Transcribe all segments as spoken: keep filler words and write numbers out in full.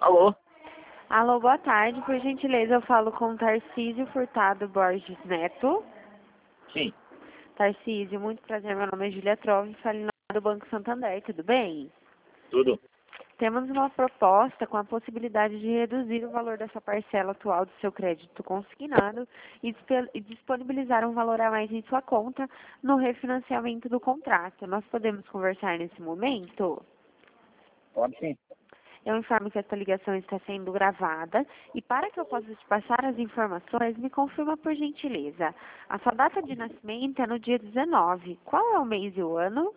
Alô? Alô, boa tarde. Por gentileza, eu falo com Tarcísio Furtado Borges Neto. Sim, Tarcísio, muito prazer. Meu nome é Julia Trove, falo do Banco Santander. Tudo bem? tudo. Temos uma proposta com a possibilidade de reduzir o valor dessa parcela atual do seu crédito consignado e dispe- e disponibilizar um valor a mais em sua conta no refinanciamento do contrato. Nós podemos conversar nesse momento? Pode sim. Eu informo que esta ligação está sendo gravada e para que eu possa te passar as informações, me confirma por gentileza. A sua data de nascimento é no dia dezenove. Qual é o mês e o ano?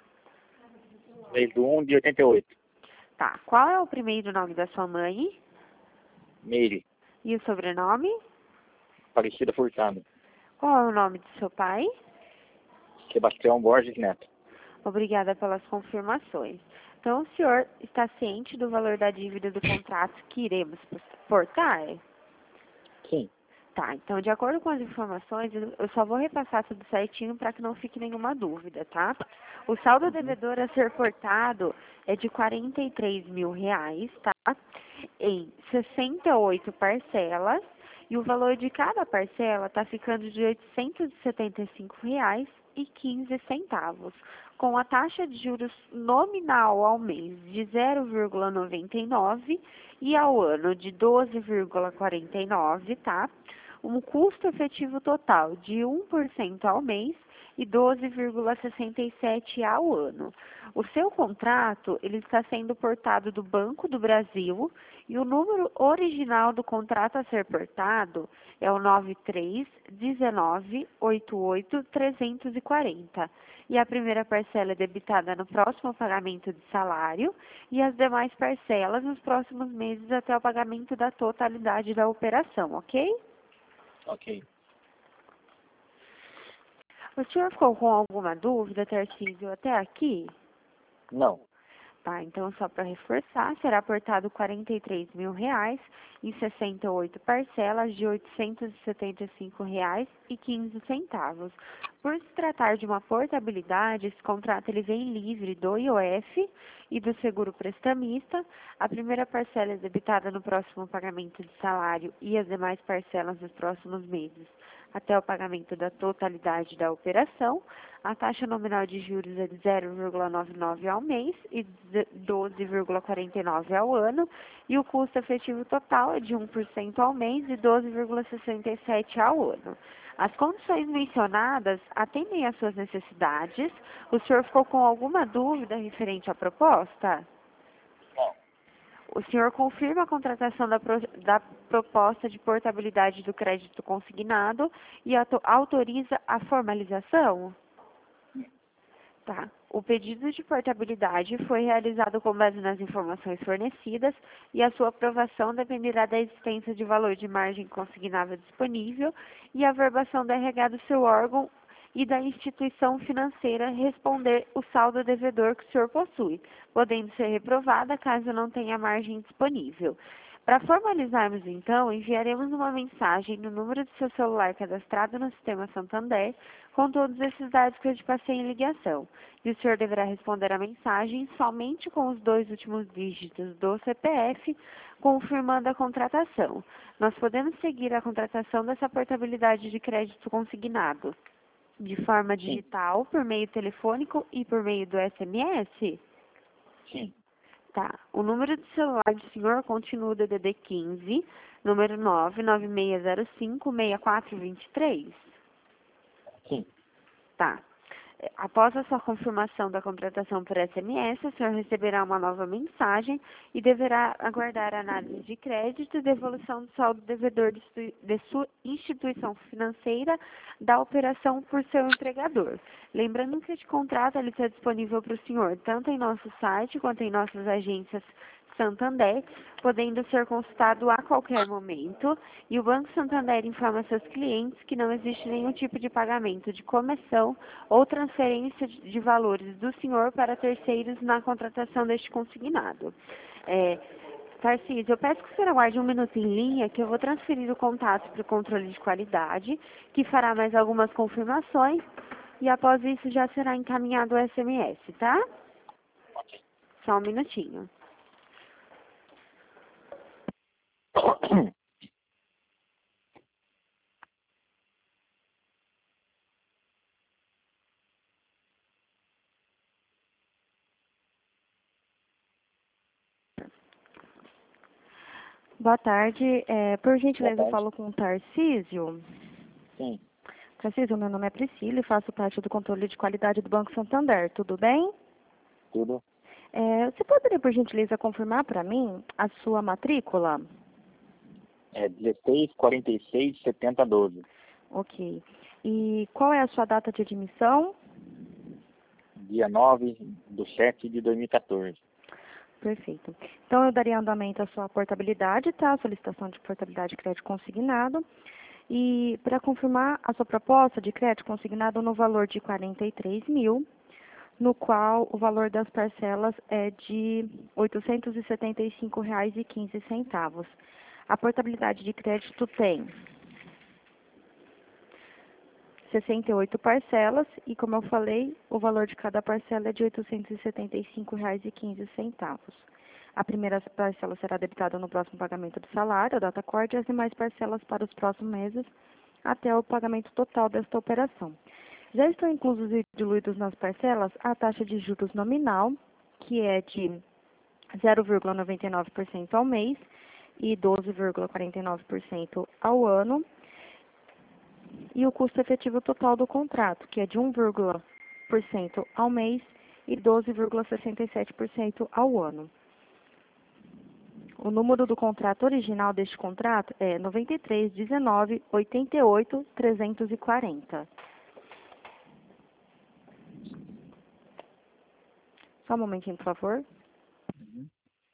Mês do um de oitenta e oito. Tá. Qual é o primeiro nome da sua mãe? Meire. E o sobrenome? Aparecida Furtado. Qual é o nome do seu pai? Sebastião Borges Neto. Obrigada pelas confirmações. Então, o senhor está ciente do valor da dívida do contrato que iremos portar? Sim. Tá, então, de acordo com as informações, eu eu só vou repassar tudo certinho para que não fique nenhuma dúvida, tá? O saldo devedor a ser portado é de quarenta e três mil reais, tá? Em sessenta e oito parcelas, e o valor de cada parcela está ficando de oitocentos e setenta e cinco reais e quinze centavos, com a taxa de juros nominal ao mês de zero vírgula noventa e nove e ao ano de doze vírgula quarenta e nove, tá? Um custo efetivo total de um por cento ao mês e doze vírgula sessenta e sete ao ano. O seu contrato, ele está sendo portado do Banco do Brasil e o número original do contrato a ser portado é o nove três um nove oito oito trezentos e quarenta. E a primeira parcela é debitada no próximo pagamento de salário e as demais parcelas nos próximos meses até o pagamento da totalidade da operação, ok? Ok. O senhor ficou com alguma dúvida, Tarcísio, até aqui? Não. Tá, então só para reforçar, será aportado quarenta e três mil reais em sessenta e oito parcelas de oitocentos e setenta e cinco reais e quinze centavos. Por se tratar de uma portabilidade, esse contrato ele vem livre do I O F e do seguro prestamista. A primeira parcela é debitada no próximo pagamento de salário e as demais parcelas nos próximos meses até o pagamento da totalidade da operação. A taxa nominal de juros é de zero vírgula noventa e nove ao mês e doze vírgula quarenta e nove ao ano, e o custo efetivo total é de um por cento ao mês e doze vírgula sessenta e sete ao ano. As condições mencionadas atendem às suas necessidades. O senhor ficou com alguma dúvida referente à proposta? Não. O senhor confirma a contratação da, pro, da proposta de portabilidade do crédito consignado e auto, autoriza a formalização? Tá. O pedido de portabilidade foi realizado com base nas informações fornecidas e a sua aprovação dependerá da existência de valor de margem consignável disponível e a verbação do R H do seu órgão e da instituição financeira responder o saldo devedor que o senhor possui, podendo ser reprovada caso não tenha margem disponível. Para formalizarmos, então, enviaremos uma mensagem no número do seu celular cadastrado no sistema Santander com todos esses dados que eu te passei em ligação. E o senhor deverá responder a mensagem somente com os dois últimos dígitos do C P F, confirmando a contratação. Nós podemos seguir a contratação dessa portabilidade de crédito consignado de forma digital, por meio telefônico e por meio do S M S? Sim. Tá. O número de celular do senhor continua o D D D quinze, número nove nove seis zero cinco seis quatro dois três? Sim. Tá. Após a sua confirmação da contratação por S M S, o senhor receberá uma nova mensagem e deverá aguardar a análise de crédito e devolução do saldo devedor de, de sua instituição financeira da operação por seu empregador. Lembrando que este contrato ele está disponível para o senhor tanto em nosso site quanto em nossas agências Santander, podendo ser consultado a qualquer momento, e o Banco Santander informa seus clientes que não existe nenhum tipo de pagamento de comissão ou transferência de valores do senhor para terceiros na contratação deste consignado. É, Tarcísio, eu peço que o senhor aguarde um minuto em linha, que eu vou transferir o contato para o controle de qualidade, que fará mais algumas confirmações, e após isso já será encaminhado o S M S, tá? Só um minutinho. Boa tarde. É, por gentileza, Boa eu tarde. falo com o Tarcísio. Sim, Tarcísio, meu nome é Priscila e faço parte do controle de qualidade do Banco Santander. Tudo bem? tudo. É, você poderia, por gentileza, confirmar para mim a sua matrícula? É dezesseis, quarenta e seis, setenta, doze. Ok. E qual é a sua data de admissão? Dia nove de sete de dois mil e quatorze. Perfeito. Então, eu daria andamento à sua portabilidade, tá? Solicitação de portabilidade de crédito consignado. E para confirmar a sua proposta de crédito consignado no valor de quarenta e três mil, no qual o valor das parcelas é de oitocentos e setenta e cinco reais e quinze centavos. A portabilidade de crédito tem sessenta e oito parcelas e, como eu falei, o valor de cada parcela é de oitocentos e setenta e cinco reais e quinze centavos. A primeira parcela será debitada no próximo pagamento do salário, a data corte, e as demais parcelas para os próximos meses, até o pagamento total desta operação. Já estão inclusos e diluídos nas parcelas a taxa de juros nominal, que é de zero vírgula noventa e nove por cento ao mês e doze vírgula quarenta e nove por cento ao ano, e o custo efetivo total do contrato, que é de um vírgula um por cento ao mês e doze vírgula sessenta e sete por cento ao ano. O número do contrato original deste contrato é noventa e três, dezenove, oitenta e oito, trezentos e quarenta. Só um momentinho, por favor. Uhum.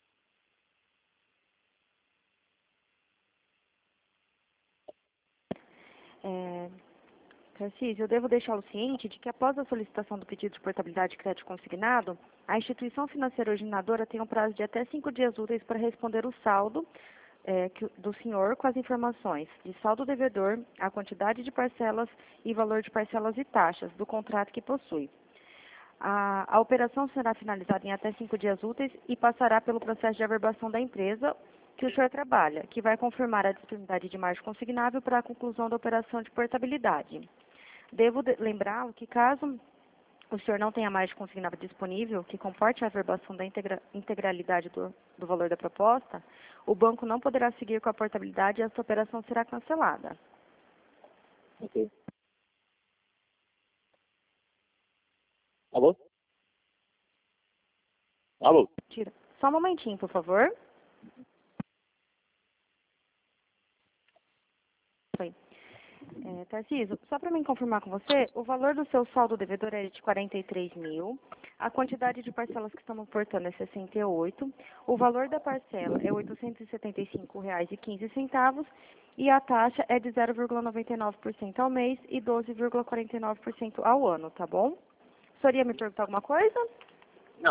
É, Tarcísio, eu devo deixá-lo ciente de que após a solicitação do pedido de portabilidade de crédito consignado, a instituição financeira originadora tem um prazo de até cinco dias úteis para responder o saldo é, que, do senhor com as informações de saldo devedor, a quantidade de parcelas e valor de parcelas e taxas do contrato que possui. A, a operação será finalizada em até cinco dias úteis e passará pelo processo de averbação da empresa que o senhor trabalha, que vai confirmar a disponibilidade de margem consignável para a conclusão da operação de portabilidade. Devo de, lembrá-lo que caso o senhor não tenha margem consignável disponível, que comporte a averbação da integra, integralidade do, do valor da proposta, o banco não poderá seguir com a portabilidade e esta operação será cancelada. Ok. Alô? Alô? Tira. Só um momentinho, por favor. Foi. É, Tarcísio, só para mim confirmar com você, o valor do seu saldo devedor é de quarenta e três mil, a quantidade de parcelas que estamos portando é sessenta e oito, o valor da parcela é oitocentos e setenta e cinco reais e quinze centavos e a taxa é de zero vírgula noventa e nove por cento ao mês e doze vírgula quarenta e nove por cento ao ano, tá bom? O senhor ia me perguntar alguma coisa? Não.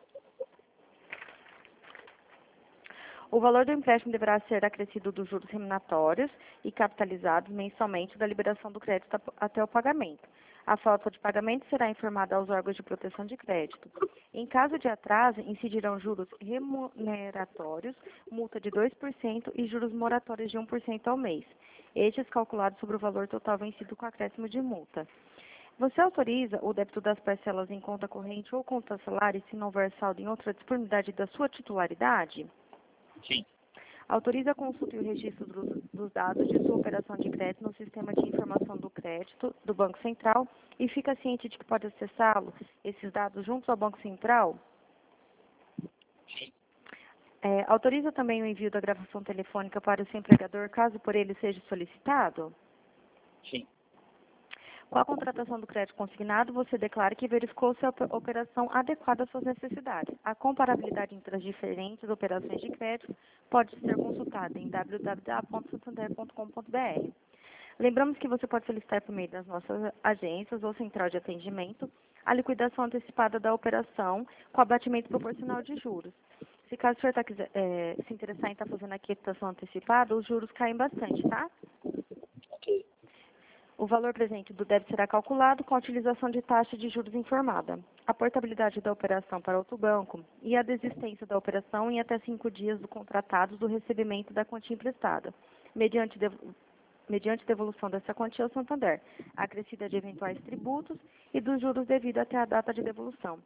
O valor do empréstimo deverá ser acrescido dos juros remuneratórios e capitalizados mensalmente da liberação do crédito até o pagamento. A falta de pagamento será informada aos órgãos de proteção de crédito. Em caso de atraso, incidirão juros remuneratórios, multa de dois por cento e juros moratórios de um por cento ao mês. Estes calculados sobre o valor total vencido com acréscimo de multa. Você autoriza o débito das parcelas em conta corrente ou conta salário se não houver saldo em outra disponibilidade da sua titularidade? Sim. Autoriza a consulta e o registro dos, dos dados de sua operação de crédito no sistema de informação do crédito do Banco Central e fica ciente de que pode acessá-lo, esses dados, junto ao Banco Central? Sim. É, autoriza também o envio da gravação telefônica para o seu empregador, caso por ele seja solicitado? Sim. Com a contratação do crédito consignado, você declara que verificou se a operação adequada às suas necessidades. A comparabilidade entre as diferentes operações de crédito pode ser consultada em w w w ponto santander ponto com ponto b r. Lembramos que você pode solicitar por meio das nossas agências ou central de atendimento a liquidação antecipada da operação com abatimento proporcional de juros. Se caso o senhor tá, quiser, é, se interessar em estar fazendo a quitação antecipada, os juros caem bastante, tá? Ok. O valor presente do débito será calculado com a utilização de taxa de juros informada. A portabilidade da operação para outro banco e a desistência da operação em até cinco dias do contratado do recebimento da quantia emprestada, mediante, dev... mediante devolução dessa quantia ao Santander, acrescida de eventuais tributos e dos juros devidos até a data de devolução.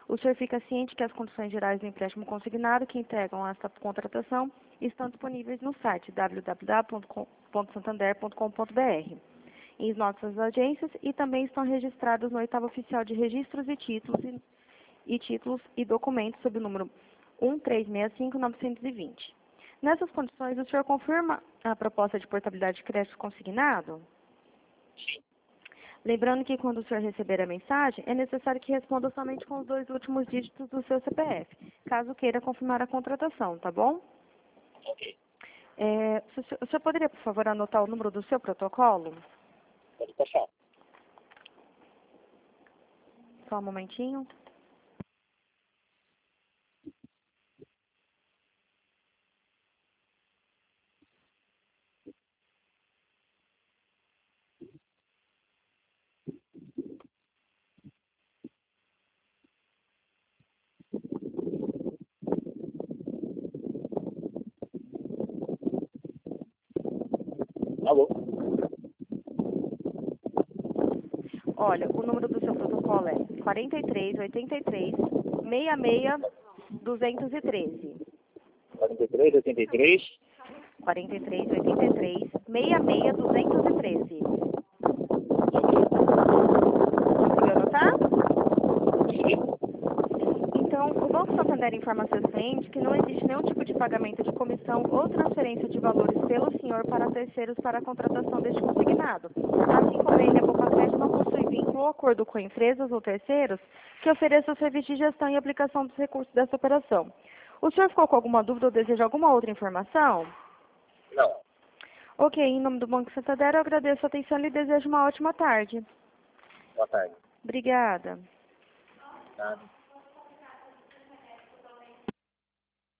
O senhor fica ciente que as condições gerais do empréstimo consignado que entregam esta contratação estão disponíveis no site w w w ponto santander ponto com ponto b r, em nossas agências, e também estão registrados no oitavo oficial de registros e títulos e, e títulos e documentos sob o número um três seis cinco nove dois zero. Nessas condições, o senhor confirma a proposta de portabilidade de crédito consignado? Sim. Lembrando que quando o senhor receber a mensagem, é necessário que responda somente com os dois últimos dígitos do seu C P F, caso queira confirmar a contratação, tá bom? Ok. É, o senhor o senhor poderia, por favor, anotar o número do seu protocolo? Pode passar. Só um momentinho. Alô? Olha, o número do seu protocolo é quarenta e três, oitenta e três, sessenta e seis, duzentos e treze. quarenta e três, oitenta e três. quarenta e três, oitenta e três, sessenta e seis, duzentos e treze. Conseguiu anotar? Sim. Então, o Banco Santander informa a seus clientes que não existe nenhum tipo de pagamento de comissão ou transferência de valores pelo senhor para terceiros para a contratação deste consignado. Assim como ele, a Bocafed não possui vínculo ou acordo com empresas ou terceiros que ofereçam o serviço de gestão e aplicação dos recursos dessa operação. O senhor ficou com alguma dúvida ou deseja alguma outra informação? Não. Ok, em nome do Banco Santander, eu agradeço a atenção e lhe desejo uma ótima tarde. Boa tarde. Obrigada. Nada.